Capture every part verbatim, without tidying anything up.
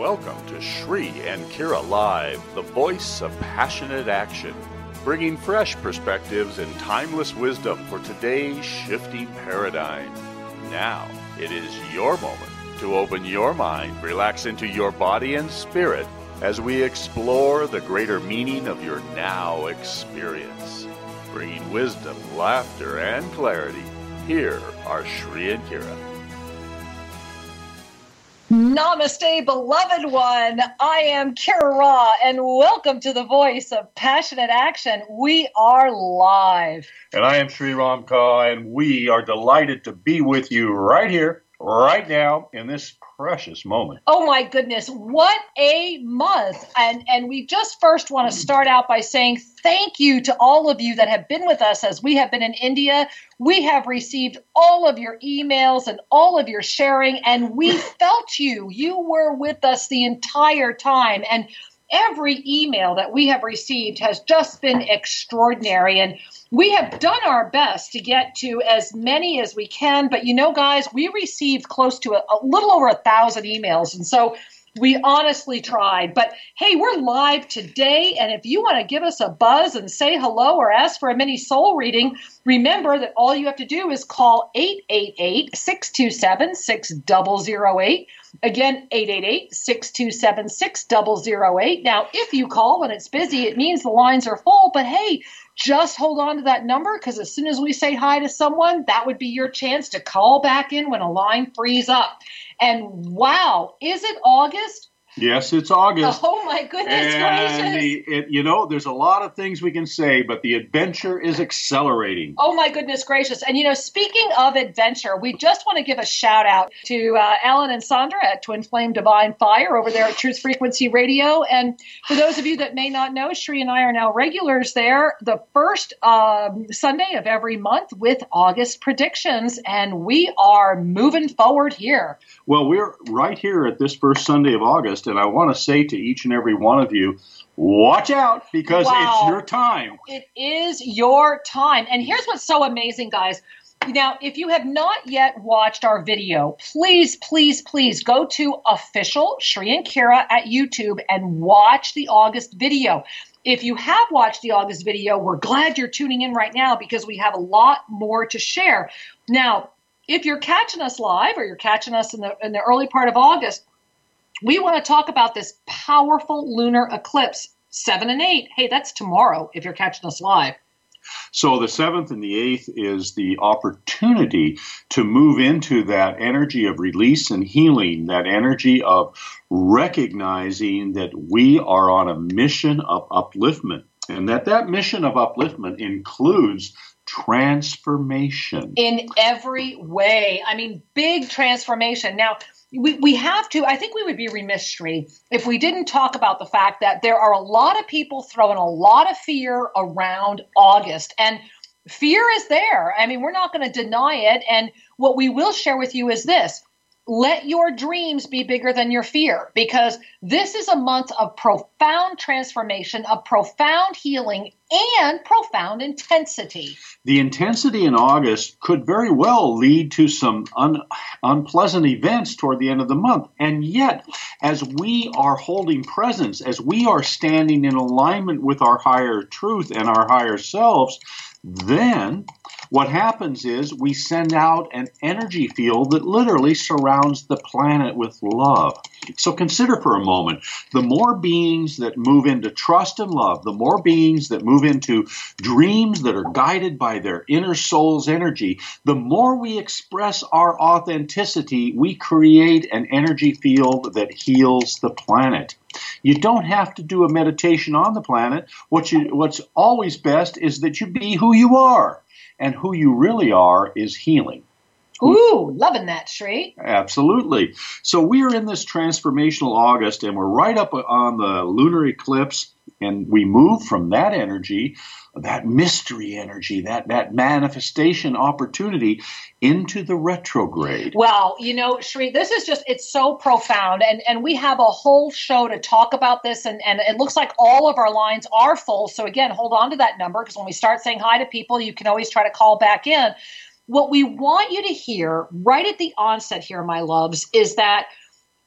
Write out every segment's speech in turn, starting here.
Welcome to Shri and Kira Live, the voice of passionate action, bringing fresh perspectives and timeless wisdom for today's shifting paradigm. Now, it is your moment to open your mind, relax into your body and spirit as we explore the greater meaning of your now experience. Bringing wisdom, laughter, and clarity, here are Shri and Kira. Namaste, beloved one. I am Kira Ra, and welcome to the voice of passionate action. We are live. And I am Sri Ram Kaur, and we are delighted to be with you right here, right now, in this precious moment. Oh my goodness, what a month. And and we just first want to start out by saying thank you to all of you that have been with us as we have been in India. We have received all of your emails and all of your sharing, and we felt you. You were with us the entire time. And every email that we have received has just been extraordinary. And we have done our best to get to as many as we can. But you know, guys, we received close to a, a little over a thousand emails. And so we honestly tried. But hey, we're live today. And if you want to give us a buzz and say hello or ask for a mini soul reading, remember that all you have to do is call eight eight eight, six two seven, six zero zero eight. Again, eight eight eight, six two seven, six zero zero eight. Now, if you call when it's busy, it means the lines are full. But hey, just hold on to that number, because as soon as we say hi to someone, that would be your chance to call back in when a line frees up. And wow, is it August? Yes, it's August. Oh, my goodness and gracious. The, it, you know, there's a lot of things we can say, but the adventure is accelerating. Oh, my goodness gracious. And, you know, speaking of adventure, we just want to give a shout out to uh, Alan and Sandra at Twin Flame Divine Fire over there at Truth Frequency Radio. And for those of you that may not know, Shri and I are now regulars there the first um, Sunday of every month with August predictions. And we are moving forward here. Well, we're right here at this first Sunday of August. And I want to say to each and every one of you, watch out, because wow. It's your time. It is your time. And here's what's so amazing, guys. Now, if you have not yet watched our video, please, please, please go to official Shri and Kira at YouTube and watch the August video. If you have watched the August video, we're glad you're tuning in right now, because we have a lot more to share. Now, if you're catching us live or you're catching us in the in the early part of August, we want to talk about this powerful lunar eclipse, seven and eight. Hey, that's tomorrow if you're catching us live. So the seventh and the eighth is the opportunity to move into that energy of release and healing, that energy of recognizing that we are on a mission of upliftment, and that that mission of upliftment includes transformation. In every way. I mean, big transformation. Now, We we have to, I think we would be remiss, Shri, if we didn't talk about the fact that there are a lot of people throwing a lot of fear around August. And fear is there. I mean, we're not going to deny it. And what we will share with you is this. Let your dreams be bigger than your fear, because this is a month of profound transformation, of profound healing, and profound intensity. The intensity in August could very well lead to some un- unpleasant events toward the end of the month. And yet, as we are holding presence, as we are standing in alignment with our higher truth and our higher selves, then what happens is we send out an energy field that literally surrounds the planet with love. So consider for a moment, the more beings that move into trust and love, the more beings that move into dreams that are guided by their inner soul's energy, the more we express our authenticity, we create an energy field that heals the planet. You don't have to do a meditation on the planet. What you, what's always best is that you be who you are. And who you really are is healing. Ooh, loving that, Shri. Absolutely. So we are in this transformational August, and we're right up on the lunar eclipse, and we move from that energy, that mystery energy, that, that manifestation opportunity into the retrograde. Well, you know, Shri, this is just, it's so profound. And, and we have a whole show to talk about this. And, and it looks like all of our lines are full. So again, hold on to that number, because when we start saying hi to people, you can always try to call back in. What we want you to hear right at the onset here, my loves, is that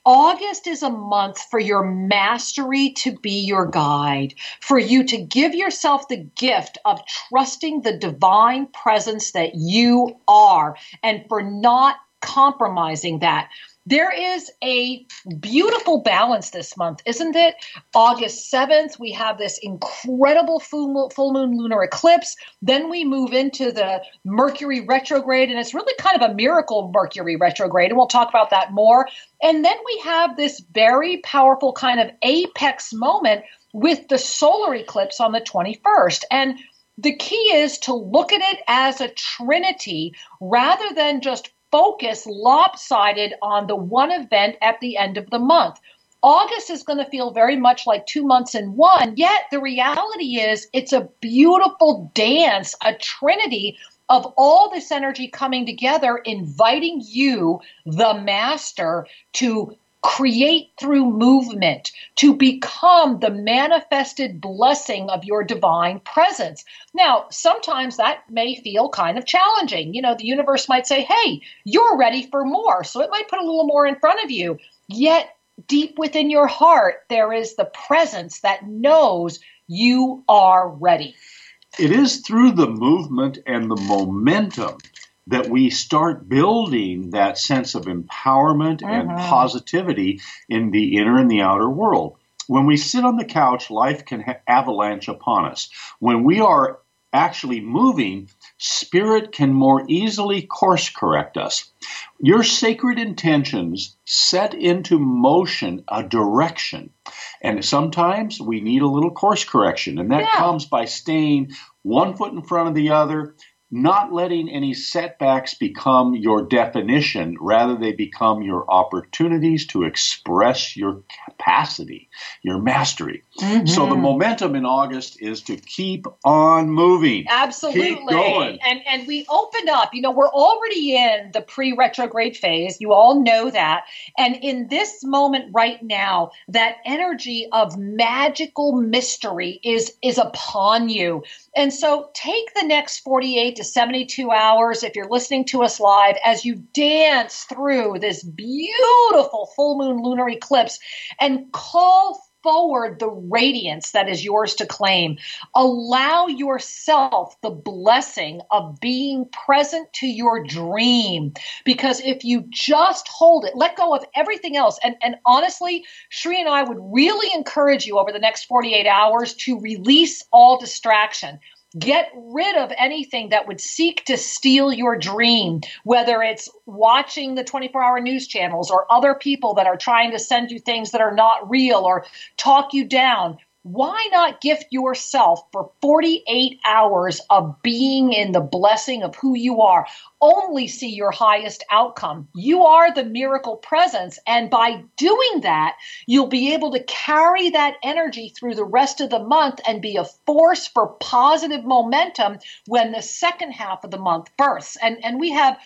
August is a month for your mastery to be your guide, for you to give yourself the gift of trusting the divine presence that you are, and for not compromising that. There is a beautiful balance this month, isn't it? August seventh, we have this incredible full moon, full moon lunar eclipse. Then we move into the Mercury retrograde, and it's really kind of a miracle Mercury retrograde, and we'll talk about that more. And then we have this very powerful kind of apex moment with the solar eclipse on the twenty-first. And the key is to look at it as a trinity rather than just focus lopsided on the one event at the end of the month. August is going to feel very much like two months in one, yet the reality is it's a beautiful dance, a trinity of all this energy coming together, inviting you, the master, to create through movement, to become the manifested blessing of your divine presence. Now, sometimes that may feel kind of challenging. You know, the universe might say, hey, you're ready for more. So it might put a little more in front of you. Yet deep within your heart, there is the presence that knows you are ready. It is through the movement and the momentum that we start building that sense of empowerment uh-huh. and positivity in the inner and the outer world. When we sit on the couch, life can ha- avalanche upon us. When we are actually moving, spirit can more easily course correct us. Your sacred intentions set into motion a direction. And sometimes we need a little course correction. And that yeah. comes by staying one foot in front of the other, not letting any setbacks become your definition. Rather, they become your opportunities to express your capacity, your mastery. Mm-hmm. So the momentum in August is to keep on moving. Absolutely. Keep going. And, and we open up. You know, we're already in the pre-retrograde phase. You all know that. And in this moment right now, that energy of magical mystery is, is upon you. And so take the next forty-eight to seventy-two hours, if you're listening to us live, as you dance through this beautiful full moon lunar eclipse and call forward the radiance that is yours to claim. Allow yourself the blessing of being present to your dream. Because if you just hold it, let go of everything else. And, and honestly, Shri and I would really encourage you over the next forty-eight hours to release all distraction. Get rid of anything that would seek to steal your dream, whether it's watching the twenty-four hour news channels or other people that are trying to send you things that are not real or talk you down. Why not gift yourself for forty-eight hours of being in the blessing of who you are? Only see your highest outcome. You are the miracle presence. And by doing that, you'll be able to carry that energy through the rest of the month and be a force for positive momentum when the second half of the month births. And, and we have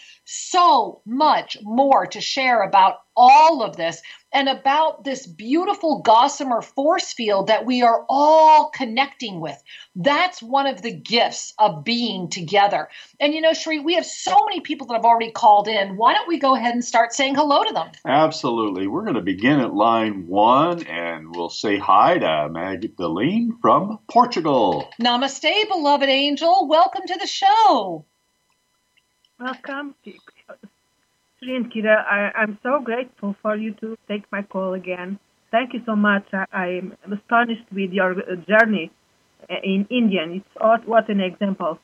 so much more to share about all of this and about this beautiful gossamer force field that we are all connecting with. That's one of the gifts of being together. And you know, Shri, we have so many people that have already called in. Why don't we go ahead and start saying hello to them? Absolutely. We're going to begin at line one, and we'll say hi to Magdalene from Portugal. Namaste, beloved angel. Welcome to the show. Welcome. Shri and Kira, I, I'm so grateful for you to take my call again. Thank you so much. I, I'm astonished with your journey in India. It's what, what an example.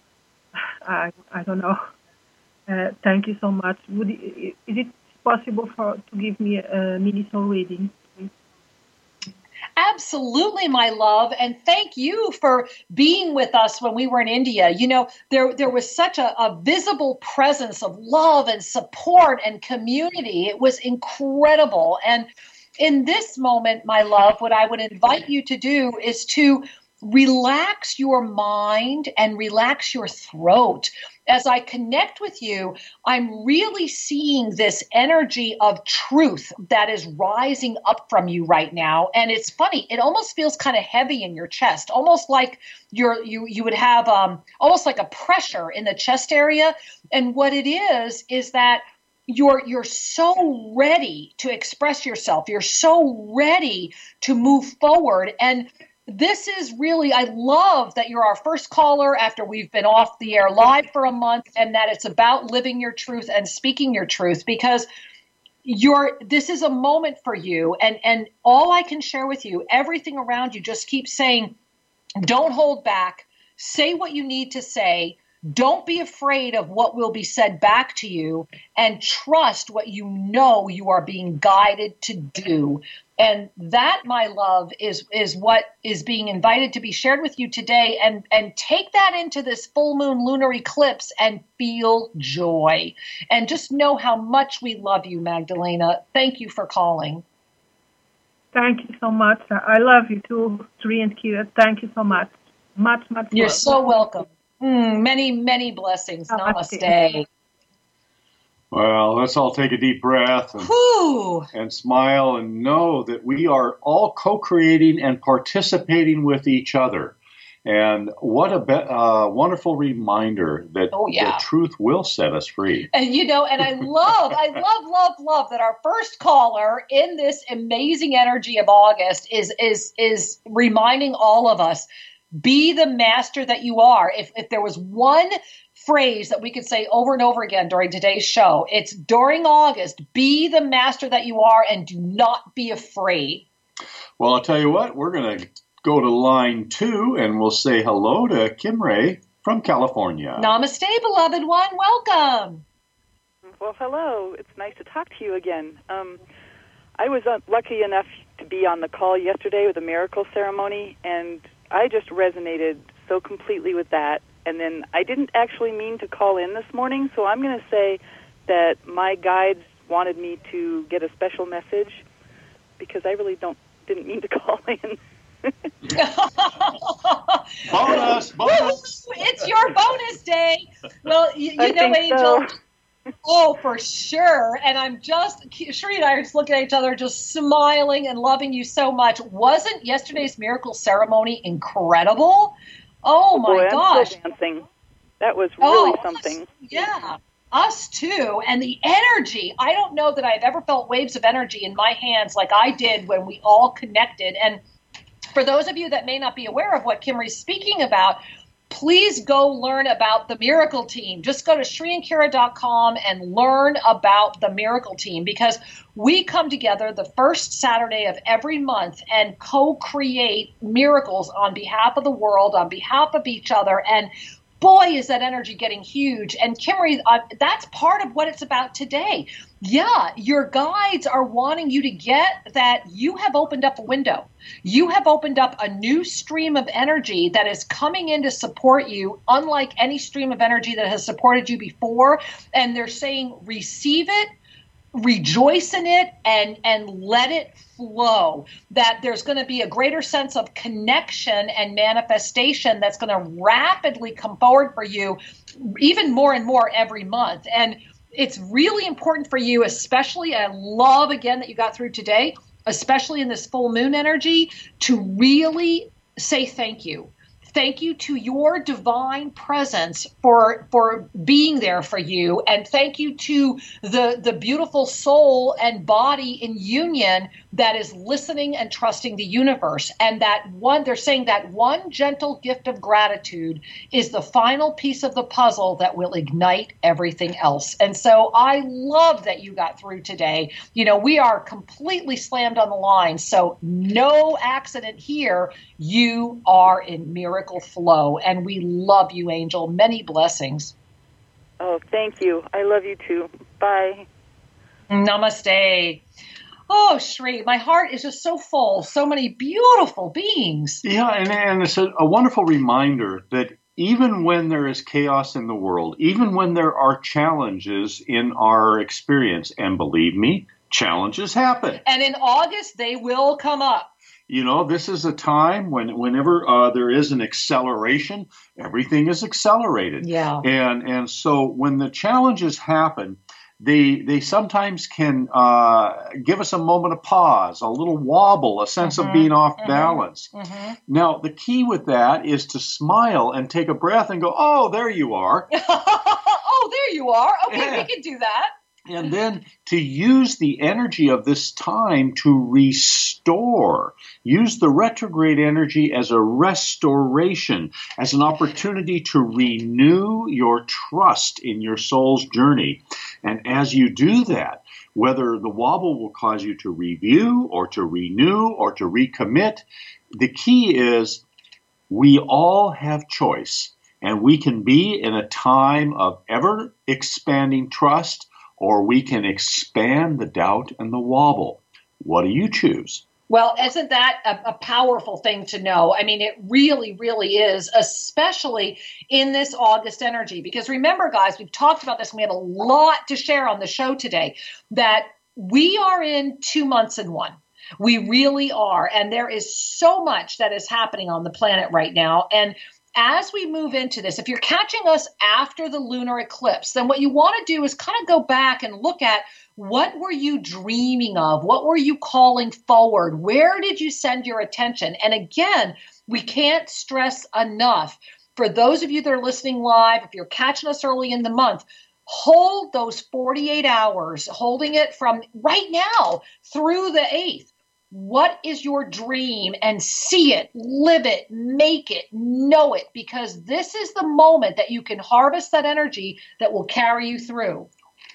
I I don't know. Uh, thank you so much. Would it, is it possible for to give me a mini soul reading? Absolutely, my love. And thank you for being with us when we were in India. You know, there, there was such a, a visible presence of love and support and community. It was incredible. And in this moment, my love, what I would invite you to do is to relax your mind and relax your throat. As I connect with you, I'm really seeing this energy of truth that is rising up from you right now. And it's funny, it almost feels kind of heavy in your chest, almost like you're, you you would have um, almost like a pressure in the chest area. And what it is, is that you're you're so ready to express yourself. You're so ready to move forward. And this is really, I love that you're our first caller after we've been off the air live for a month, and that it's about living your truth and speaking your truth, because you're, this is a moment for you. And, and all I can share with you, everything around you, just keep saying, don't hold back. Say what you need to say. Don't be afraid of what will be said back to you, and trust what you know you are being guided to do. And that, my love, is is what is being invited to be shared with you today. And, and take that into this full moon lunar eclipse and feel joy. And just know how much we love you, Magdalena. Thank you for calling. Thank you so much. I love you too, Sri and Kira. Thank you so much. Much, much You're love. so welcome. Mm, many, many blessings. Namaste. Namaste. Well, let's all take a deep breath and, and smile and know that we are all co-creating and participating with each other. And what a be- uh, wonderful reminder that oh, yeah. the truth will set us free. And, you know, and I love, I love, love, love that our first caller in this amazing energy of August is is is reminding all of us, be the master that you are. If if there was one phrase that we could say over and over again during today's show, it's during August, be the master that you are and do not be afraid. Well, I'll tell you what, we're going to go to line two and we'll say hello to Kim Ray from California. Namaste, beloved one. Welcome. Well, hello. It's nice to talk to you again. Um, I was uh, lucky enough to be on the call yesterday with the miracle ceremony, and I just resonated so completely with that. And then I didn't actually mean to call in this morning, so I'm going to say that my guides wanted me to get a special message, because I really don't didn't mean to call in. bonus, bonus. It's your bonus day. Well, you, you know, Angel. So. Oh, for sure. And I'm just, Sheree and I are just looking at each other, just smiling and loving you so much. Wasn't yesterday's miracle ceremony incredible? Oh, my Boy, gosh. I'm still dancing. That was really oh, something. Us, yeah, us too. And the energy, I don't know that I've ever felt waves of energy in my hands like I did when we all connected. And for those of you that may not be aware of what Kimry's speaking about, please go learn about the Miracle Team. Just go to Sri and Kira dot com and learn about the Miracle Team, because we come together the first Saturday of every month and co-create miracles on behalf of the world, on behalf of each other. And boy, is that energy getting huge. And Kimry, uh, that's part of what it's about today. Yeah, your guides are wanting you to get that you have opened up a window. You have opened up a new stream of energy that is coming in to support you, unlike any stream of energy that has supported you before. And they're saying, receive it, rejoice in it, and, and let it flow. That there's going to be a greater sense of connection and manifestation that's going to rapidly come forward for you, even more and more every month. And it's really important for you, especially, I love again that you got through today, especially in this full moon energy, to really say thank you. Thank you to your divine presence for for being there for you. And thank you to the, the beautiful soul and body in union that is listening and trusting the universe. And that one, they're saying that one gentle gift of gratitude is the final piece of the puzzle that will ignite everything else. And so I love that you got through today. You know, we are completely slammed on the line. So no accident here. You are in miracle flow, and we love you, Angel. Many blessings. Oh, thank you. I love you too. Bye. Namaste. Oh, Sri, my heart is just so full. So many beautiful beings. Yeah, and, and it's a, a wonderful reminder that even when there is chaos in the world, even when there are challenges in our experience, and believe me, challenges happen. And in August, they will come up. You know, this is a time when whenever uh, there is an acceleration, everything is accelerated. Yeah. And and so when the challenges happen, they they sometimes can uh, give us a moment of pause, a little wobble, a sense mm-hmm. of being off mm-hmm. balance. Mm-hmm. Now, the key with that is to smile and take a breath and go, oh, there you are. Oh, there you are. Okay, yeah. we can do that. And then to use the energy of this time to restore, use the retrograde energy as a restoration, as an opportunity to renew your trust in your soul's journey. And as you do that, whether the wobble will cause you to review or to renew or to recommit, the key is we all have choice, and we can be in a time of ever expanding trust, or we can expand the doubt and the wobble. What do you choose? Well, isn't that a, a powerful thing to know? I mean, it really, really is, especially in this August energy. Because remember, guys, we've talked about this, and we have a lot to share on the show today, that we are in two months in one. We really are. And there is so much that is happening on the planet right now. And as we move into this, if you're catching us after the lunar eclipse, then what you want to do is kind of go back and look at what were you dreaming of? What were you calling forward? Where did you send your attention? And again, we can't stress enough, for those of you that are listening live, if you're catching us early in the month, hold those forty-eight hours, holding it from right now through the eighth. What is your dream? And see it, live it, make it, know it, because this is the moment that you can harvest that energy that will carry you through.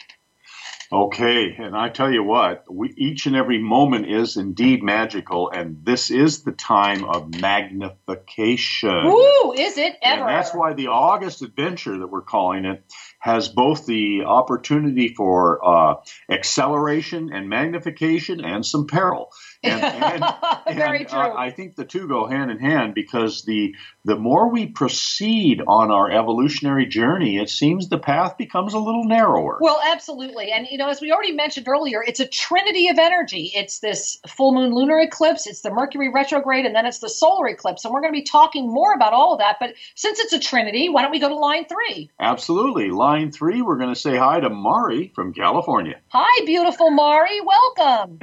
Okay, and I tell you what, we, each and every moment is indeed magical, and this is the time of magnification. Ooh, is it ever? And that's why the August adventure that we're calling it has both the opportunity for uh, acceleration and magnification and some peril. And, and, Very and, true. Uh, I think the two go hand in hand, because the the more we proceed on our evolutionary journey, it seems the path becomes a little narrower. Well, absolutely. And, you know, as we already mentioned earlier, it's a trinity of energy. It's this full moon lunar eclipse, it's the Mercury retrograde, and then it's the solar eclipse. And we're going to be talking more about all of that. But since it's a trinity, why don't we go to line three? Absolutely. Line three, we're going to say hi to Mari from California. Hi, beautiful Mari. Welcome.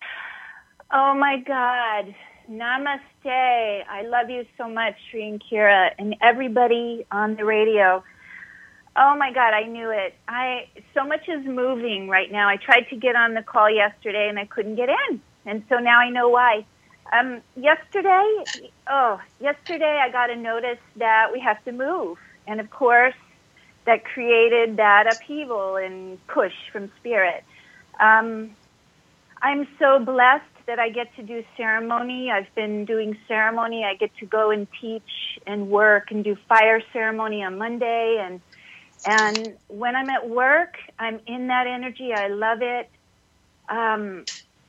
Oh, my God. Namaste. I love you so much, Sri and Kira, and everybody on the radio. Oh, my God, I knew it. I so much is moving right now. I tried to get on the call yesterday, and I couldn't get in, and so now I know why. Um, yesterday, oh, yesterday I got a notice that we have to move, and, of course, that created that upheaval and push from Spirit. Um, I'm so blessed that I get to do ceremony. I've been doing ceremony. I get to go and teach and work and do fire ceremony on Monday. And and when I'm at work, I'm in that energy. I love it. Um,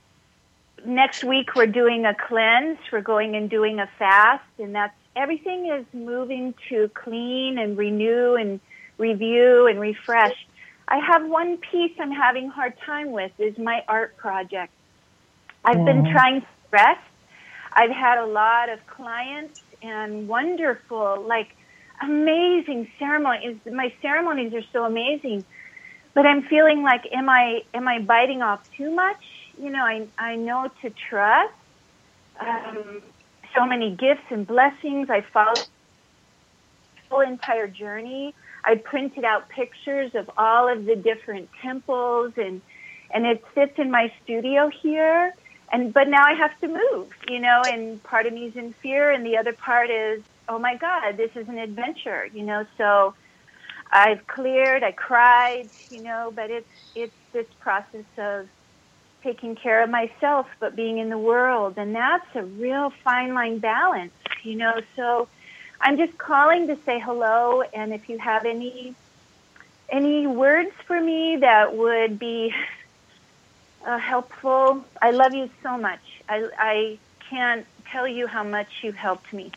next week, we're doing a cleanse. We're going and doing a fast. And that's everything is moving to clean and renew and review and refresh. I have one piece I'm having a hard time with is my art project. I've mm. been trying to rest. I've had a lot of clients and wonderful, like amazing ceremonies. My ceremonies are so amazing, but I'm feeling like, am I am I biting off too much? You know, I I know to trust. Um, so many gifts and blessings. I followed the whole entire journey. I printed out pictures of all of the different temples, and and it sits in my studio here. And but now I have to move, you know, and part of me is in fear, and the other part is, oh my God, this is an adventure, you know. So I've cleared, I cried, you know, but it's it's this process of taking care of myself, but being in the world, and that's a real fine line balance, you know. So I'm just calling to say hello, and if you have any any words for me that would be Uh, helpful. I love you so much. I, I can't tell you how much you've helped me.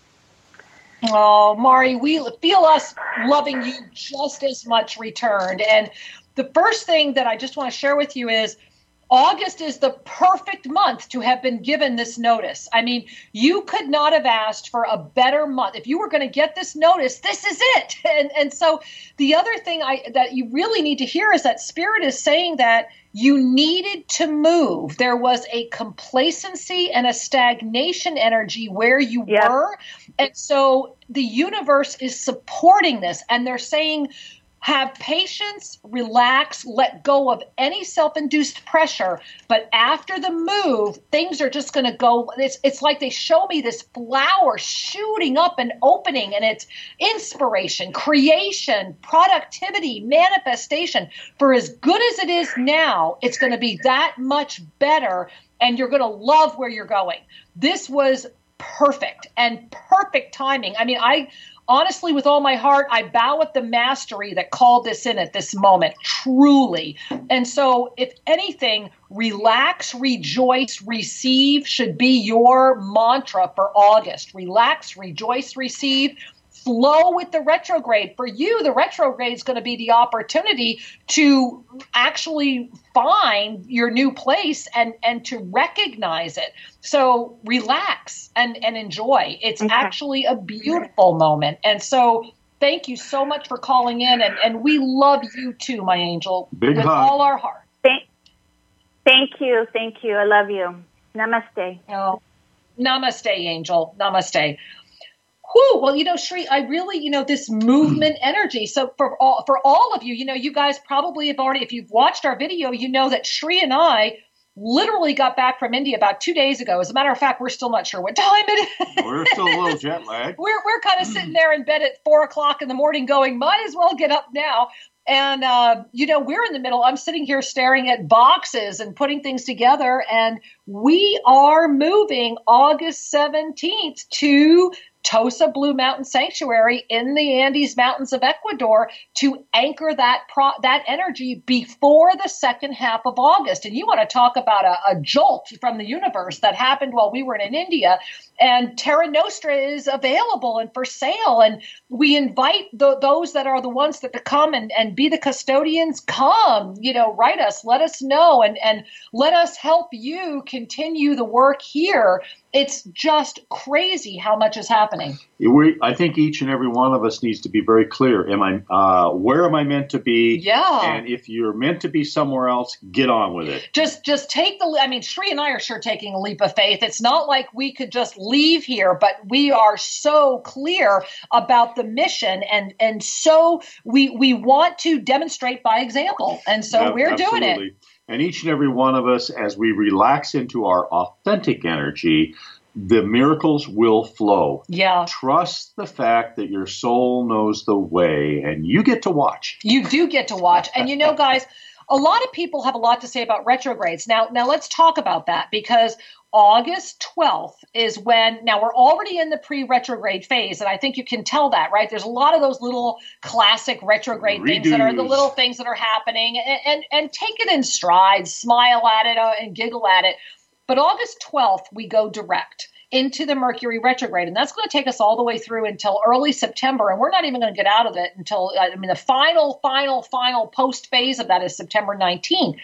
Oh, Mari, we feel us loving you just as much returned. And the first thing that I just want to share with you is August is the perfect month to have been given this notice. I mean, you could not have asked for a better month. If you were going to get this notice, this is it. And and so the other thing I that you really need to hear is that Spirit is saying that you needed to move. There was a complacency and a stagnation energy where you yep. were. And so the universe is supporting this. And they're saying, Have patience, relax, let go of any self-induced pressure. But after the move, things are just going to go. It's, it's like they show me this flower shooting up and opening, and it's inspiration, creation, productivity, manifestation. For as good as it is now, it's going to be that much better, and you're going to love where you're going. This was perfect and perfect timing. I mean, I... Honestly, with all my heart, I bow at the mastery that called this in at this moment, truly. And so, if anything, relax, rejoice, receive should be your mantra for August. Relax, rejoice, receive. Flow with the retrograde. For you, the retrograde is going to be the opportunity to actually find your new place and, and to recognize it. So relax and, and enjoy. It's okay. Actually a beautiful moment. And so thank you so much for calling in. And, and we love you too, my angel, Big with hug. all our heart. Thank, thank you. Thank you. I love you. Namaste. Oh, namaste, angel. Namaste. Whew, well, you know, Shri, I really, you know, this movement energy. So for all, for all of you, you know, you guys probably have already, if you've watched our video, you know that Shri and I literally got back from India about two days ago. As a matter of fact, we're still not sure what time it is. We're still a little jet lagged. We're, we're kind of sitting there in bed at four o'clock in the morning going, might as well get up now. And, uh, you know, we're in the middle. I'm sitting here staring at boxes and putting things together. And we are moving August seventeenth to Tosa Blue Mountain Sanctuary in the Andes Mountains of Ecuador to anchor that pro- that energy before the second half of August. And you want to talk about a, a jolt from the universe that happened while we were in India. And Terra Nostra is available and for sale. And we invite the, those that are the ones that to come and, and be the custodians. Come, you know, write us, let us know, and, and let us help you continue the work here. It's just crazy how much is happening. We, I think each and every one of us needs to be very clear. Am I, uh, where am I meant to be? Yeah. And if you're meant to be somewhere else, get on with it. Just, just take the, I mean, Shri and I are sure taking a leap of faith. It's not like we could just leave here, but we are so clear about the mission. And, and so we, we want to demonstrate by example. And so Yeah, we're absolutely. doing it. And each and every one of us, as we relax into our authentic energy, the miracles will flow. Yeah. Trust the fact that your soul knows the way, and you get to watch. You do get to watch. And you know, guys, a lot of people have a lot to say about retrogrades. Now, now let's talk about that, because August twelfth is when, now we're already in the pre-retrograde phase, and I think you can tell that, right? There's a lot of those little classic retrograde Redos. things that are the little things that are happening, and, and, and take it in stride, smile at it uh, and giggle at it. But August twelfth, we go direct into the Mercury retrograde, and that's going to take us all the way through until early September, and we're not even going to get out of it until, I mean, the final, final, final post phase of that is September nineteenth.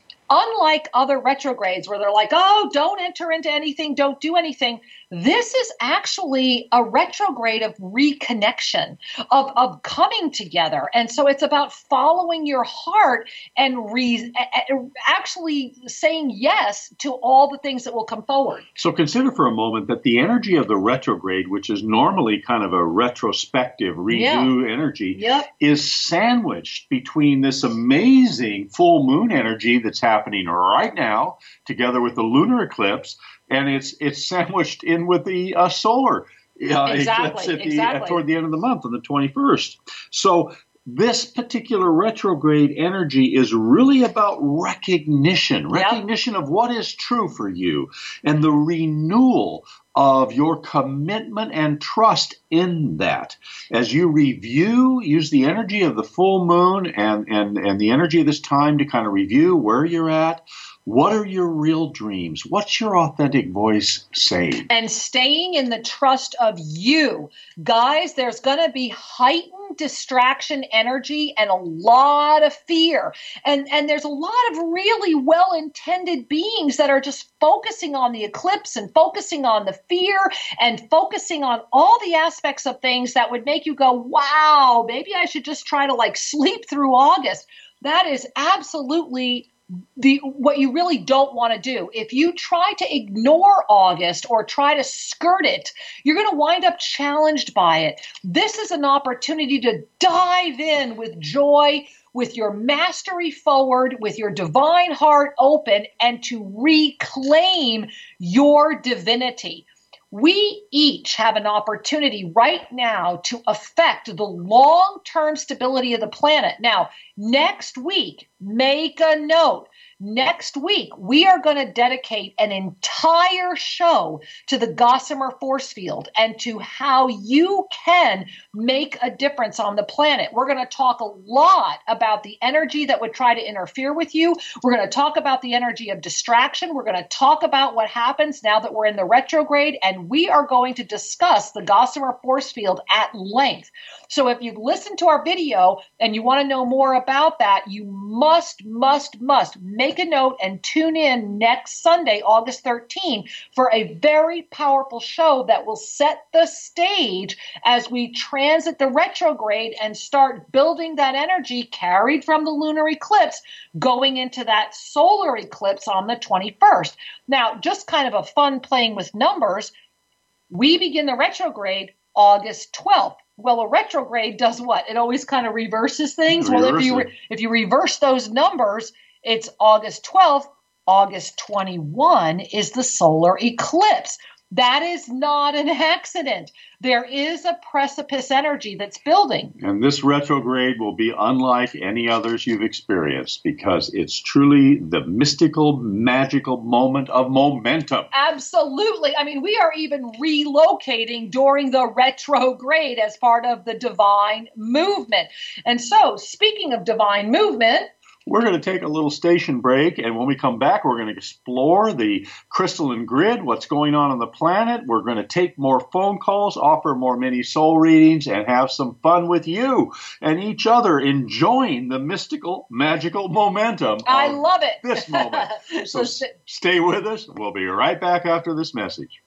Unlike other retrogrades where they're like, oh, don't enter into anything, don't do anything, this is actually a retrograde of reconnection, of, of coming together. And so it's about following your heart and re- actually saying yes to all the things that will come forward. So consider for a moment that the energy of the retrograde, which is normally kind of a retrospective, redo Yeah. energy, Yep. is sandwiched between this amazing full moon energy that's happening happening right now, together with the lunar eclipse, and it's it's sandwiched in with the uh, solar uh, Exactly, eclipse at the, exactly. uh, toward the end of the month on the twenty-first. So this particular retrograde energy is really about recognition, recognition of what is true for you, and the renewal of your commitment and trust in that. As you review, use the energy of the full moon and, and, and the energy of this time to kind of review where you're at. What are your real dreams? What's your authentic voice saying? And staying in the trust of you. Guys, there's going to be heightened distraction energy and a lot of fear. And, and there's a lot of really well-intended beings that are just focusing on the eclipse and focusing on the fear and focusing on all the aspects of things that would make you go, wow, maybe I should just try to like sleep through August. That is absolutely the what you really don't want to do. If you try to ignore August or try to skirt it, you're going to wind up challenged by it. This is an opportunity to dive in with joy, with your mastery forward, with your divine heart open, and to reclaim your divinity. We each have an opportunity right now to affect the long-term stability of the planet. Now, next week, make a note. Next week, we are going to dedicate an entire show to the Gossamer Force Field and to how you can make a difference on the planet. We're going to talk a lot about the energy that would try to interfere with you. We're going to talk about the energy of distraction. We're going to talk about what happens now that we're in the retrograde, and we are going to discuss the Gossamer Force Field at length. So if you've listened to our video and you want to know more about that, you must, must, must make a note and tune in next Sunday, August thirteenth, for a very powerful show that will set the stage as we transit the retrograde and start building that energy carried from the lunar eclipse going into that solar eclipse on the twenty-first. Now, just kind of a fun playing with numbers, we begin the retrograde August twelfth. Well, a retrograde does what? It always kind of reverses things. Reverse well, if you it. re- if you reverse those numbers, it's August twelfth. August twenty-first is the solar eclipse. That is not an accident. There is a precipice energy that's building. And this retrograde will be unlike any others you've experienced because it's truly the mystical, magical moment of momentum. Absolutely. I mean, we are even relocating during the retrograde as part of the divine movement. And so, speaking of divine movement, we're going to take a little station break, and when we come back, we're going to explore the crystalline grid, what's going on on the planet. We're going to take more phone calls, offer more mini soul readings, and have some fun with you and each other enjoying the mystical, magical momentum. I love it. This moment. So So st- stay with us. We'll be right back after this message.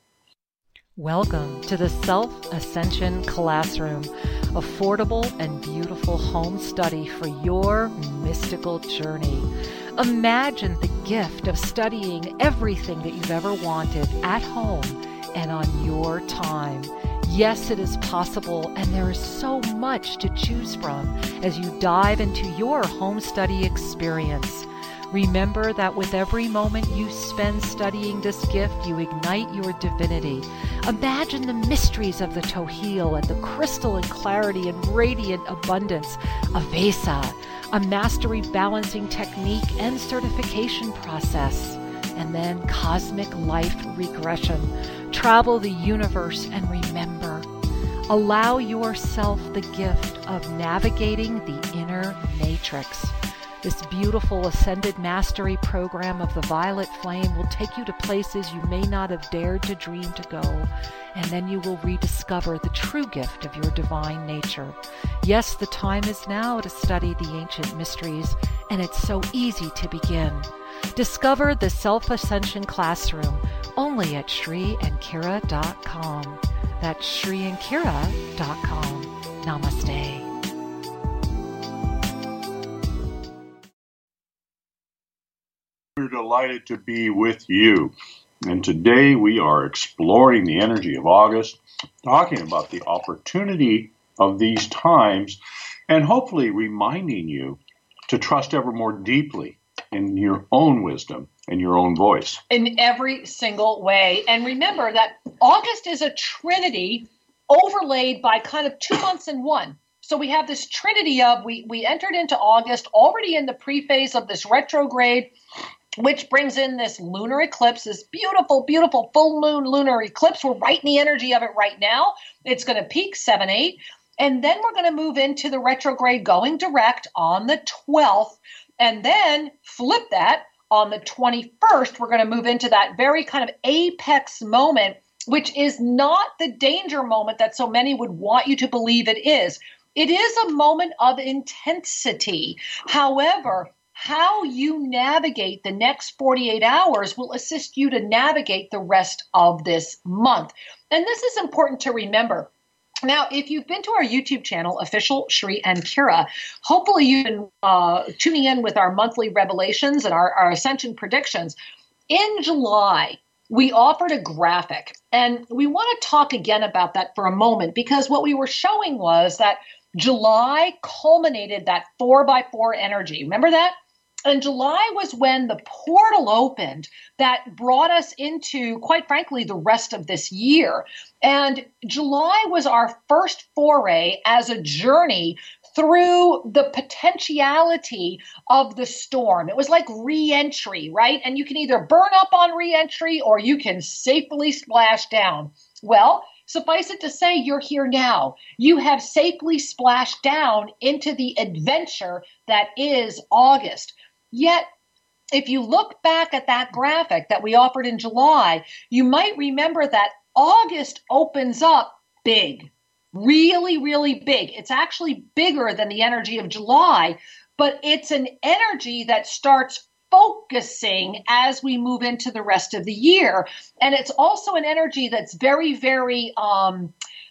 Welcome to the Self-Ascension Classroom, affordable and beautiful home study for your mystical journey. Imagine the gift of studying everything that you've ever wanted at home and on your time. Yes, it is possible, and there is so much to choose from as you dive into your home study experience. Remember that with every moment you spend studying this gift, you ignite your divinity. Imagine the mysteries of the Tohil and the crystalline clarity and radiant abundance of Vesa, a mastery balancing technique and certification process, and then cosmic life regression. Travel the universe and remember. Allow yourself the gift of navigating the inner matrix. This beautiful Ascended Mastery program of the Violet Flame will take you to places you may not have dared to dream to go, and then you will rediscover the true gift of your divine nature. Yes, the time is now to study the ancient mysteries, and it's so easy to begin. Discover the Self-Ascension Classroom only at Sri and Kira dot com. That's Sri and Kira dot com. Namaste. We're delighted to be with you. And today we are exploring the energy of August, talking about the opportunity of these times, and hopefully reminding you to trust ever more deeply in your own wisdom and your own voice. In every single way. And remember that August is a trinity overlaid by kind of two months in one. So we have this trinity of, we, we entered into August already in the pre-phase of this retrograde, which brings in this lunar eclipse, this beautiful, beautiful full moon lunar eclipse. We're right in the energy of it right now. It's going to peak seven eight. And then we're going to move into the retrograde going direct on the twelfth. And then flip that on the twenty-first. We're going to move into that very kind of apex moment, which is not the danger moment that so many would want you to believe it is. It is a moment of intensity. However, how you navigate the next forty-eight hours will assist you to navigate the rest of this month. And this is important to remember. Now, if you've been to our YouTube channel, Official Shri and Kira, hopefully you've been uh, tuning in with our monthly revelations and our, our ascension predictions. In July, we offered a graphic, and we want to talk again about that for a moment, because what we were showing was that July culminated that four by four energy. Remember that? And July was when the portal opened that brought us into, quite frankly, the rest of this year. And July was our first foray as a journey through the potentiality of the storm. It was like re-entry, right? And you can either burn up on re-entry or you can safely splash down. Well, suffice it to say, you're here now. You have safely splashed down into the adventure that is August. Yet, if you look back at that graphic that we offered in July, you might remember that August opens up big, really, really big. It's actually bigger than the energy of July, but it's an energy that starts focusing as we move into the rest of the year. And it's also an energy that's very, very um,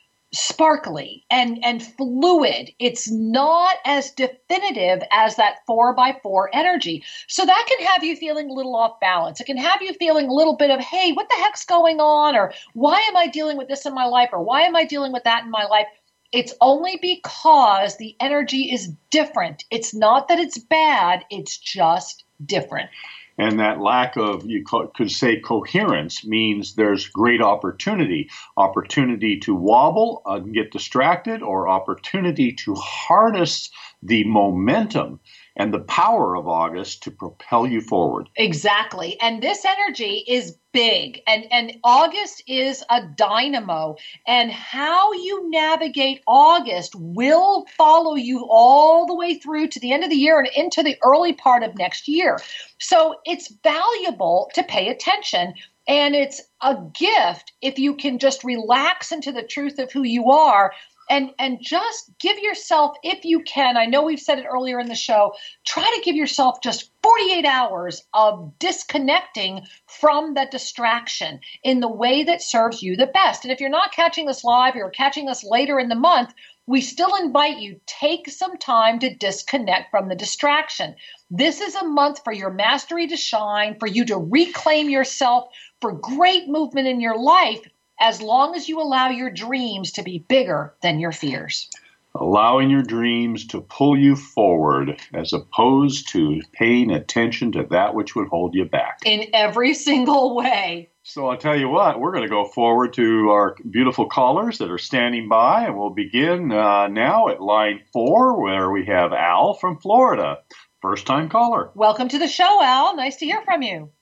sparkly and, and fluid. It's not as definitive as that four by four energy. So that can have you feeling a little off balance. It can have you feeling a little bit of, hey, what the heck's going on? Or why am I dealing with this in my life? Or why am I dealing with that in my life? It's only because the energy is different. It's not that it's bad. It's just different. And that lack of, you could say, coherence means there's great opportunity. Opportunity to wobble and get distracted, or opportunity to harness the momentum and the power of August to propel you forward. Exactly. And this energy is big. And, and August is a dynamo. And how you navigate August will follow you all the way through to the end of the year and into the early part of next year. So it's valuable to pay attention. And it's a gift if you can just relax into the truth of who you are. And and just give yourself, if you can, I know we've said it earlier in the show, try to give yourself just forty-eight hours of disconnecting from the distraction in the way that serves you the best. And if you're not catching us live, or catching us later in the month, we still invite you, take some time to disconnect from the distraction. This is a month for your mastery to shine, for you to reclaim yourself, for great movement in your life, as long as you allow your dreams to be bigger than your fears. Allowing your dreams to pull you forward as opposed to paying attention to that which would hold you back. In every single way. So I'll tell you what, we're going to go forward to our beautiful callers that are standing by, and we'll begin uh, now at line four, where we have Al from Florida. First-time caller. Welcome to the show, Al. Nice to hear from you.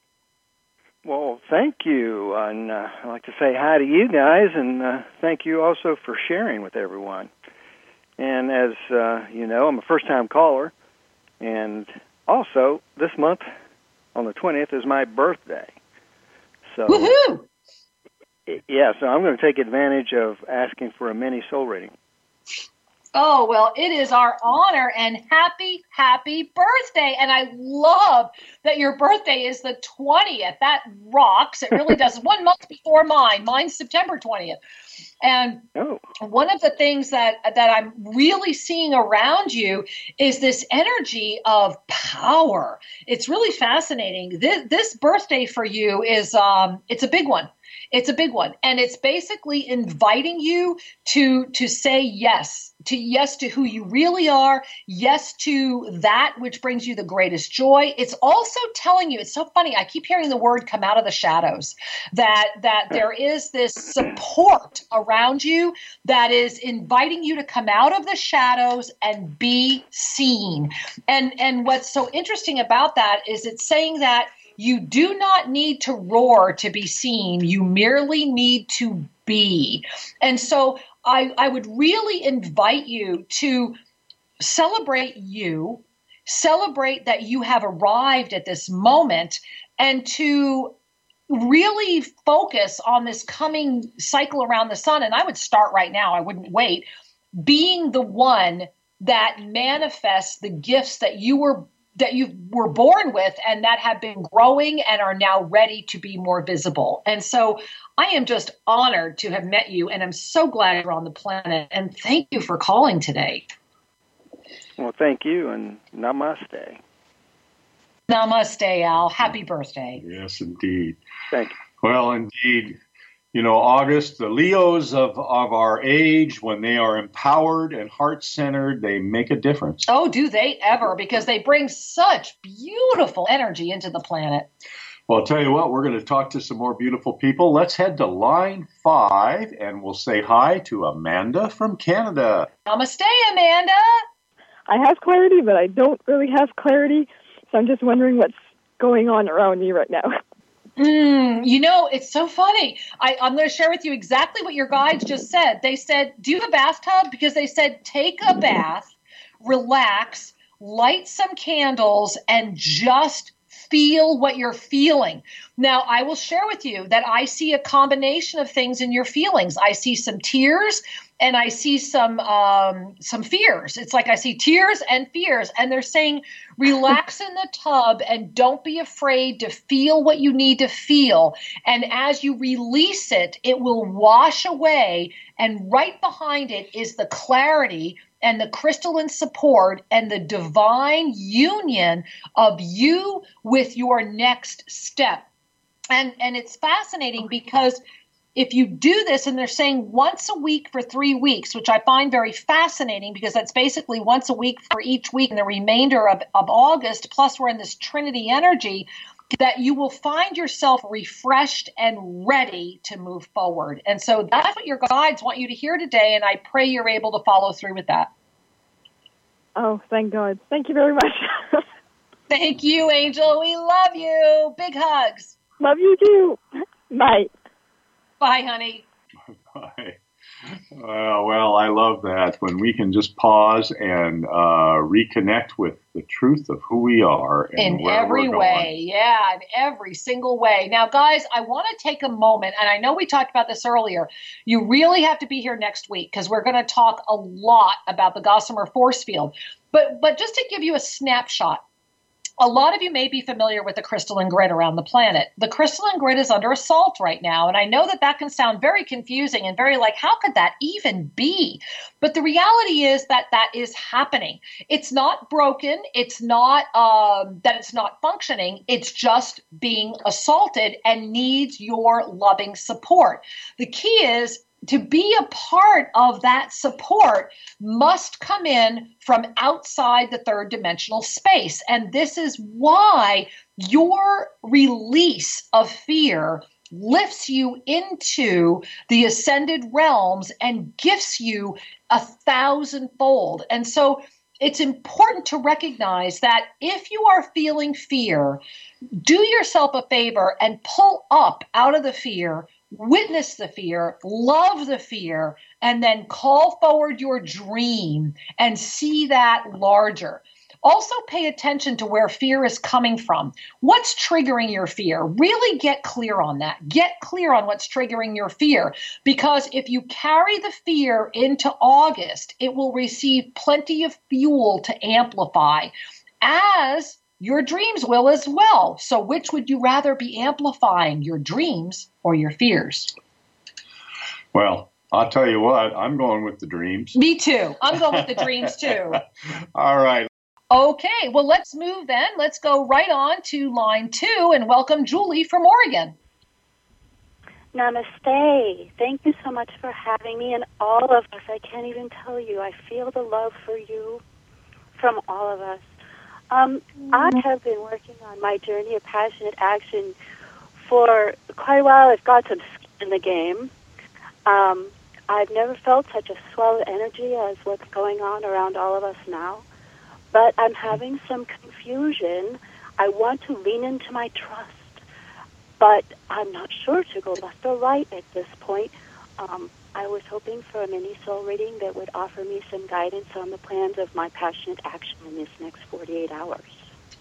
Well, thank you, and uh, I'd like to say hi to you guys, and uh, thank you also for sharing with everyone. And as uh, you know, I'm a first-time caller, and also this month on the twentieth is my birthday. So, woohoo! Yeah, so I'm going to take advantage of asking for a mini soul reading. Oh, well, it is our honor, and happy, happy birthday. And I love that your birthday is the twentieth. That rocks. It really does. One month before mine. Mine's September twentieth. And oh. one of the things that, that I'm really seeing around you is this energy of power. It's really fascinating. This, this birthday for you is, um, it's a big one. It's a big one. And it's basically inviting you to, to say yes, to yes to who you really are, yes to that which brings you the greatest joy. It's also telling you, it's so funny, I keep hearing the word come out of the shadows, that, that there is this support around you that is inviting you to come out of the shadows and be seen. And, and what's so interesting about that is it's saying that you do not need to roar to be seen. You merely need to be. And so I, I would really invite you to celebrate you, celebrate that you have arrived at this moment, and to really focus on this coming cycle around the sun. And I would start right now. I wouldn't wait. Being the one that manifests the gifts that you were that you were born with and that have been growing and are now ready to be more visible. And so I am just honored to have met you, and I'm so glad you're on the planet. And thank you for calling today. Well, thank you, and namaste. Namaste, Al. Happy birthday. Yes, indeed. Thank you. Well, indeed. You know, August, the Leos of, of our age, when they are empowered and heart-centered, they make a difference. Oh, do they ever? Because they bring such beautiful energy into the planet. Well, I'll tell you what, we're going to talk to some more beautiful people. Let's head to line five, and we'll say hi to Amanda from Canada. Namaste, Amanda. I have clarity, but I don't really have clarity, so I'm just wondering what's going on around me right now. Mm, you know, it's so funny. I, I'm going to share with you exactly what your guides just said. They said, do you have a bathtub? Because they said, take a bath, relax, light some candles, and just feel what you're feeling. Now, I will share with you that I see a combination of things in your feelings. I see some tears and I see some um, some fears. It's like I see tears and fears, and they're saying, relax in the tub and don't be afraid to feel what you need to feel. And as you release it, it will wash away. And right behind it is the clarity and the crystalline support and the divine union of you with your next step. And, and it's fascinating because if you do this, and they're saying once a week for three weeks, which I find very fascinating because that's basically once a week for each week in the remainder of, of August, plus we're in this Trinity energy, that you will find yourself refreshed and ready to move forward. And so that's what your guides want you to hear today, and I pray you're able to follow through with that. Oh, thank God. Thank you very much. Thank you, Angel. We love you. Big hugs. Love you too. Bye. Bye, honey. Bye. Uh, well, I love that when we can just pause and uh, reconnect with the truth of who we are. And in where every we're way. going. Yeah, in every single way. Now, guys, I want to take a moment, and I know we talked about this earlier. You really have to be here next week because we're going to talk a lot about the Gossamer force field. But, but just to give you a snapshot, a lot of you may be familiar with the crystalline grid around the planet. The crystalline grid is under assault right now, and I know that that can sound very confusing and very like, how could that even be? But the reality is that that is happening. It's not broken. It's not um, that it's not functioning. It's just being assaulted and needs your loving support. The key is to be a part of that support must come in from outside the third dimensional space. And this is why your release of fear lifts you into the ascended realms and gifts you a thousandfold. And so it's important to recognize that if you are feeling fear, do yourself a favor and pull up out of the fear, witness the fear, love the fear, and then call forward your dream and see that larger. Also pay attention to where fear is coming from. What's triggering your fear? Really get clear on that. Get clear on what's triggering your fear. Because if you carry the fear into August, it will receive plenty of fuel to amplify, as your dreams will as well. So which would you rather be amplifying, your dreams or your fears? Well, I'll tell you what, I'm going with the dreams. Me too. I'm going with the dreams too. All right. Okay, well, let's move then. Let's go right on to line two and welcome Julie from Oregon. Namaste. Thank you so much for having me and all of us. I can't even tell you. I feel the love for you from all of us. Um, I have been working on my journey of passionate action for quite a while. I've got some skin in the game. Um, I've never felt such a swell of energy as what's going on around all of us now. But I'm having some confusion. I want to lean into my trust, but I'm not sure to go left or right at this point. Um, I was hoping for a mini soul reading that would offer me some guidance on the plans of my passionate action in this next forty-eight hours.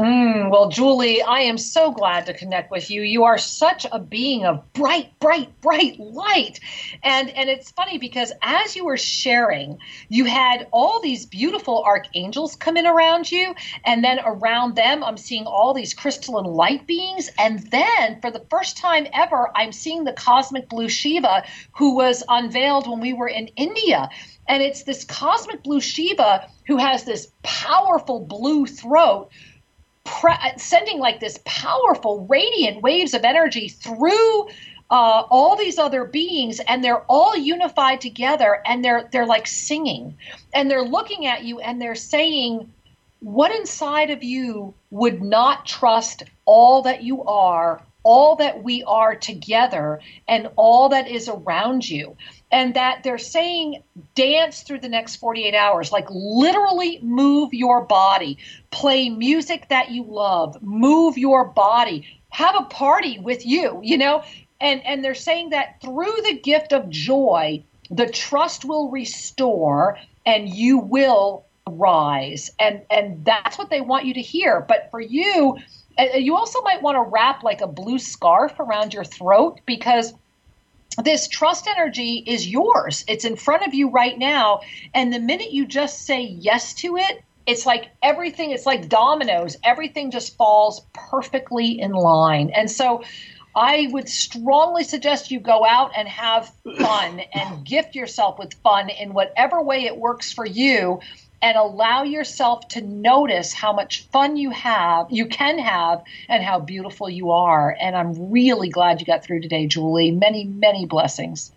Mm, well, Julie, I am so glad to connect with you. You are such a being of bright, bright, bright light. And and it's funny because as you were sharing, you had all these beautiful archangels come in around you. And then around them, I'm seeing all these crystalline light beings. And then for the first time ever, I'm seeing the cosmic blue Shiva, who was unveiled when we were in India. And it's this cosmic blue Shiva who has this powerful blue throat, Pre- sending like this powerful radiant waves of energy through uh, all these other beings, and they're all unified together, and they're they're like singing, and they're looking at you, and they're saying, what inside of you would not trust all that you are, all that we are together, and all that is around you? And that they're saying, dance through the next forty-eight hours, like literally move your body, play music that you love, move your body, have a party with you, you know, and, and they're saying that through the gift of joy, the trust will restore and you will rise. And, and that's what they want you to hear. But for you, you also might want to wrap like a blue scarf around your throat, because this trust energy is yours. It's in front of you right now. And the minute you just say yes to it, it's like everything, it's like dominoes. Everything just falls perfectly in line. And so I would strongly suggest you go out and have fun and gift yourself with fun in whatever way it works for you, and allow yourself to notice how much fun you have, you can have, and how beautiful you are. And I'm really glad you got through today, Julie. Many, many blessings.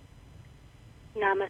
Namaste.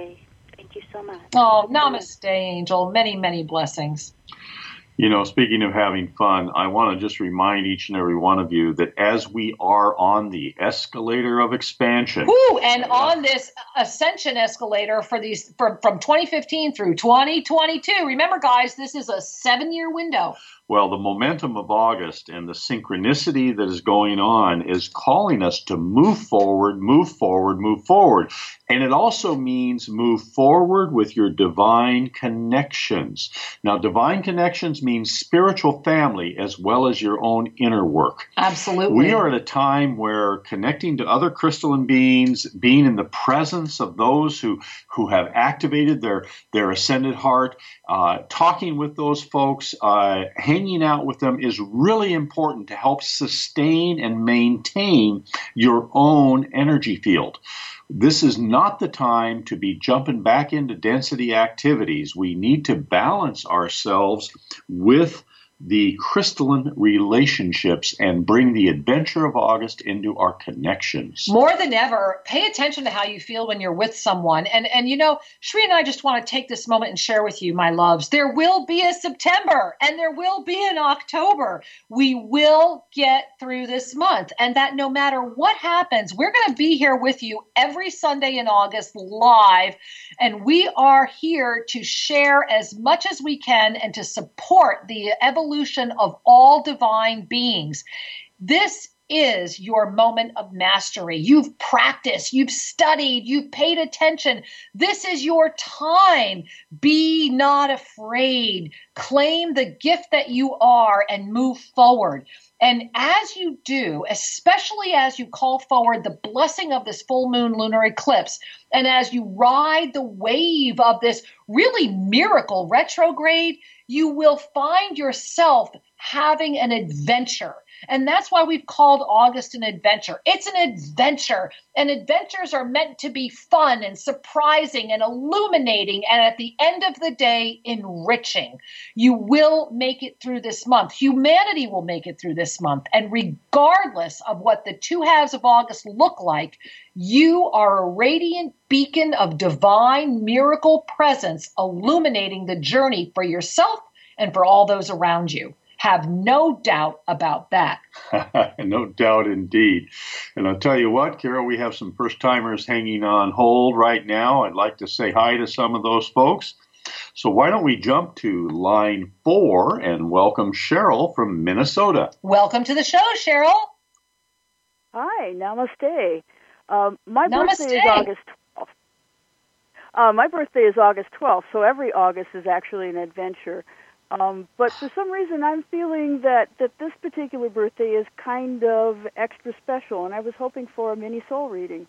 Thank you so much. Oh, namaste, Angel. Many, many blessings. You know, speaking of having fun, I want to just remind each and every one of you that as we are on the escalator of expansion. Woo, and on this ascension escalator for these for, from twenty fifteen through twenty twenty-two. Remember, guys, this is a seven-year window. Well, the momentum of August and the synchronicity that is going on is calling us to move forward, move forward, move forward. And it also means move forward with your divine connections. Now, divine connections means spiritual family as well as your own inner work. Absolutely. We are at a time where connecting to other crystalline beings, being in the presence of those who, who have activated their, their ascended heart, uh, talking with those folks, uh, hanging out with them is really important to help sustain and maintain your own energy field. This is not the time to be jumping back into density activities. We need to balance ourselves with the crystalline relationships and bring the adventure of August into our connections. More than ever, pay attention to how you feel when you're with someone. And, and you know, Shri and I just want to take this moment and share with you, my loves, there will be a September and there will be an October. We will get through this month. And that no matter what happens, we're going to be here with you every Sunday in August live. And we are here to share as much as we can and to support the evolution of all divine beings. This is your moment of mastery. You've practiced, you've studied, you've paid attention. This is your time. Be not afraid. Claim the gift that you are and move forward. And as you do, especially as you call forward the blessing of this full moon lunar eclipse, and as you ride the wave of this really miracle retrograde, you will find yourself having an adventure. And that's why we've called August an adventure. It's an adventure. And adventures are meant to be fun and surprising and illuminating and at the end of the day, enriching. You will make it through this month. Humanity will make it through this month. And regardless of what the two halves of August look like, you are a radiant beacon of divine miracle presence illuminating the journey for yourself and for all those around you. Have no doubt about that. No doubt indeed. And I'll tell you what, Carol, we have some first-timers hanging on hold right now. I'd like to say hi to some of those folks. So why don't we jump to line four and welcome Cheryl from Minnesota. Welcome to the show, Cheryl. Hi, namaste. Um, my Namaste. birthday is August twelfth. Uh, my birthday is August twelfth, so every August is actually an adventure. Um, but for some reason, I'm feeling that, that this particular birthday is kind of extra special, and I was hoping for a mini soul reading.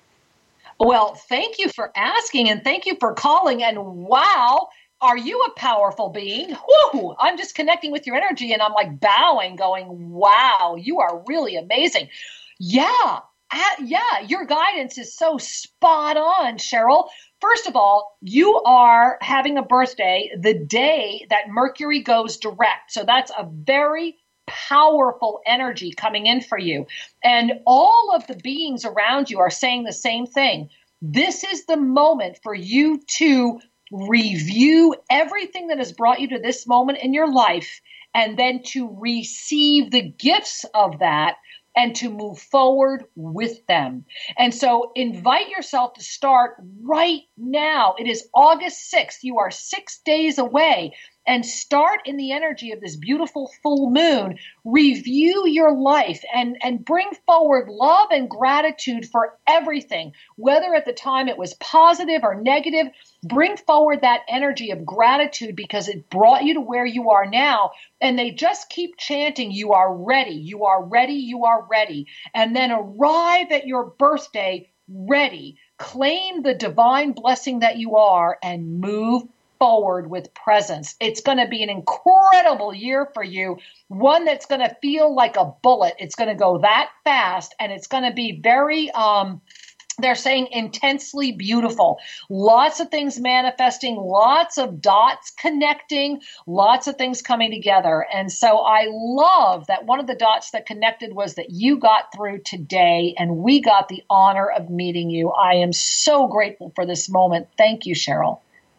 Well, thank you for asking, and thank you for calling. And wow, are you a powerful being? Whoo! I'm just connecting with your energy, and I'm like bowing, going, wow, you are really amazing. Yeah, uh, yeah, your guidance is so spot on, Cheryl. First of all, you are having a birthday the day that Mercury goes direct. So that's a very powerful energy coming in for you. And all of the beings around you are saying the same thing. This is the moment for you to review everything that has brought you to this moment in your life, and then to receive the gifts of that and to move forward with them. And so invite yourself to start right now. It is August sixth. You are six days away. And start in the energy of this beautiful full moon. Review your life and, and bring forward love and gratitude for everything, whether at the time it was positive or negative. Bring forward that energy of gratitude because it brought you to where you are now. And they just keep chanting, you are ready, you are ready, you are ready. And then arrive at your birthday ready. Claim the divine blessing that you are and move forward with presence. It's going to be an incredible year for you, one that's going to feel like a bullet. It's going to go that fast, and it's going to be very, um, they're saying intensely beautiful. Lots of things manifesting, lots of dots connecting, lots of things coming together. And so I love that one of the dots that connected was that you got through today, and we got the honor of meeting you. I am so grateful for this moment. Thank you, Cheryl.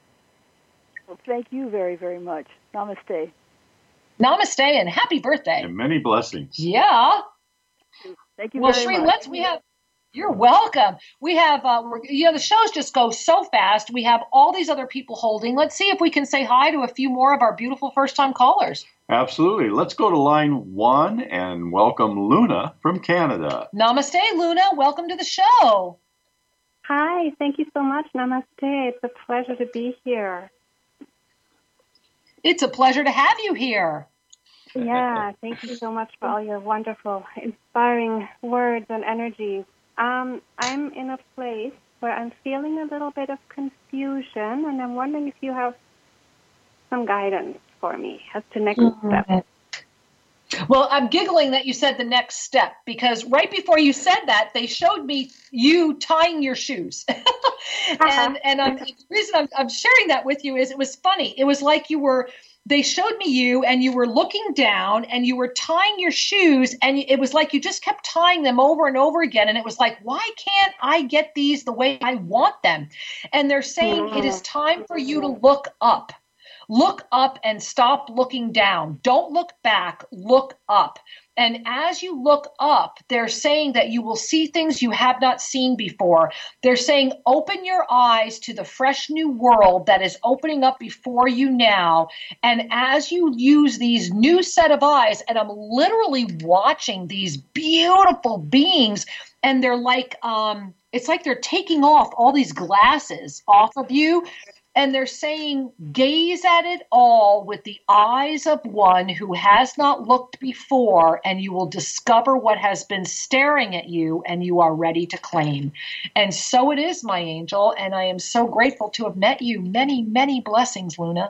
Well, thank you very, very much. Namaste. Namaste and happy birthday. And many blessings. Yeah. Thank you well, very Sri, much. let's, we have, you're welcome. We have, uh, we're, you know, the shows just go so fast. We have all these other people holding. Let's see if we can say hi to a few more of our beautiful first-time callers. Absolutely. Let's go to line one and welcome Luna from Canada. Namaste, Luna. Welcome to the show. Hi. Thank you so much. Namaste. It's a pleasure to be here. It's a pleasure to have you here. Yeah, thank you so much for all your wonderful, inspiring words and energies. Um, I'm in a place where I'm feeling a little bit of confusion, and I'm wondering if you have some guidance for me as to next mm-hmm. steps. Well, I'm giggling that you said the next step, because right before you said that, they showed me you tying your shoes. uh-huh. And and I'm, the reason I'm, I'm sharing that with you is it was funny. It was like you were, they showed me you and you were looking down and you were tying your shoes, and it was like you just kept tying them over and over again. And it was like, why can't I get these the way I want them? And they're saying mm-hmm. it is time for you to look up. Look up and stop looking down. Don't look back, look up. And as you look up, they're saying that you will see things you have not seen before. They're saying open your eyes to the fresh new world that is opening up before you now. And as you use these new set of eyes, and I'm literally watching these beautiful beings, and they're like, um, it's like they're taking off all these glasses off of you. And they're saying, gaze at it all with the eyes of one who has not looked before, and you will discover what has been staring at you, and you are ready to claim. And so it is, my angel, and I am so grateful to have met you. Many, many blessings, Luna.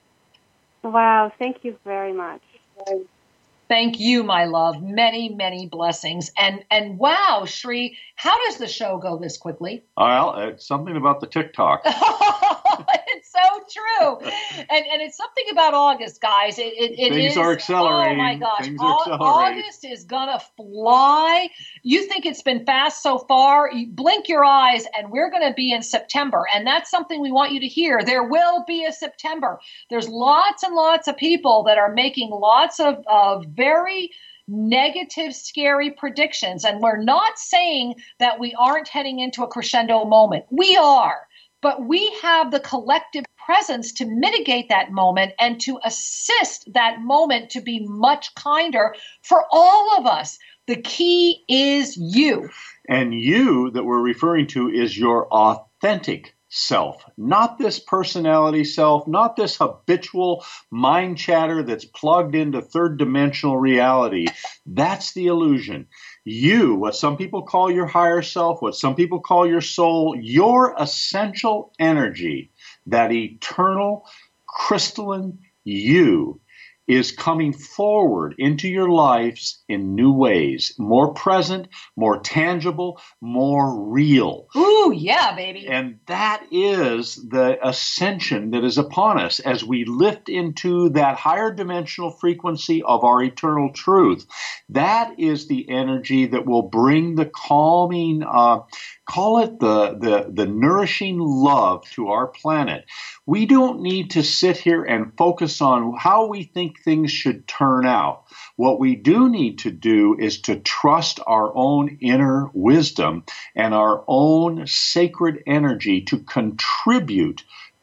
Wow, thank you very much. Thank you, my love. Many, many blessings. And and wow, Sri, how does the show go this quickly? Well, it's something about the TikTok. It's so true. And and it's something about August, guys. It, it, it Things is, are accelerating. Oh, my gosh. Things are accelerating. August is going to fly. You think it's been fast so far? You blink your eyes, and we're going to be in September. And that's something we want you to hear. There will be a September. There's lots and lots of people that are making lots of, of very negative, scary predictions. And we're not saying that we aren't heading into a crescendo moment. We are. But we have the collective presence to mitigate that moment and to assist that moment to be much kinder for all of us. The key is you. And you that we're referring to is your authentic self, not this personality self, not this habitual mind chatter that's plugged into third dimensional reality. That's the illusion. You, what some people call your higher self, what some people call your soul, your essential energy, that eternal crystalline you, is coming forward into your lives in new ways, more present, more tangible, more real. Ooh, yeah, baby. And that is the ascension that is upon us as we lift into that higher dimensional frequency of our eternal truth. That is the energy that will bring the calming, uh, call it the, the, the nourishing love to our planet. We don't need to sit here and focus on how we think things should turn out. What we do need to do is to trust our own inner wisdom and our own sacred energy to contribute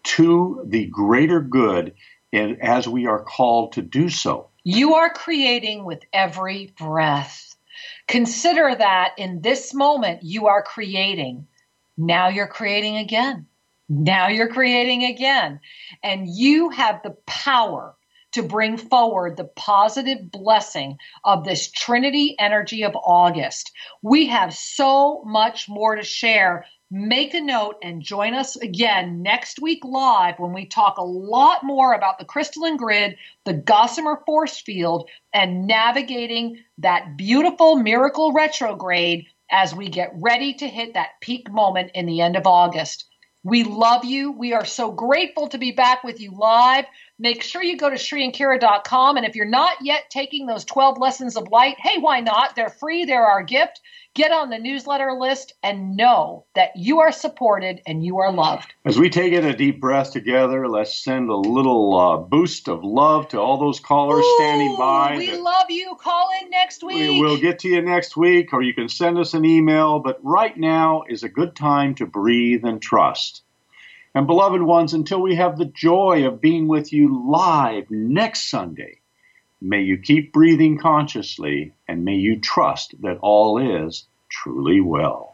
to the greater good in, as we are called to do so. You are creating with every breath. Consider that in this moment you are creating. Now you're creating again. Now you're creating again. And you have the power to bring forward the positive blessing of this Trinity energy of August. We have so much more to share. Make a note and join us again next week live when we talk a lot more about the crystalline grid, the Gossamer force field, and navigating that beautiful miracle retrograde as we get ready to hit that peak moment in the end of August. We love you. We are so grateful to be back with you live. Make sure you go to Sri and Kira dot com. And if you're not yet taking those twelve lessons of light, hey, why not? They're free. They're our gift. Get on the newsletter list and know that you are supported and you are loved. As we take in a deep breath together, let's send a little uh, boost of love to all those callers Ooh, standing by. We love you. Call in next week. We will get to you next week, or you can send us an email. But right now is a good time to breathe and trust. And beloved ones, until we have the joy of being with you live next Sunday, may you keep breathing consciously, and may you trust that all is truly well.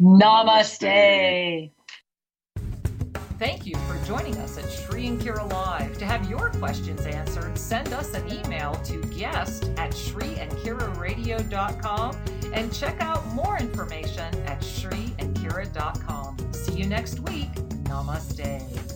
Namaste. Thank you for joining us at Sri and Kira Live. To have your questions answered, send us an email to guest at Sri and Kira Radio dot com and check out more information at Sri and Kira dot com. See you next week. Namaste.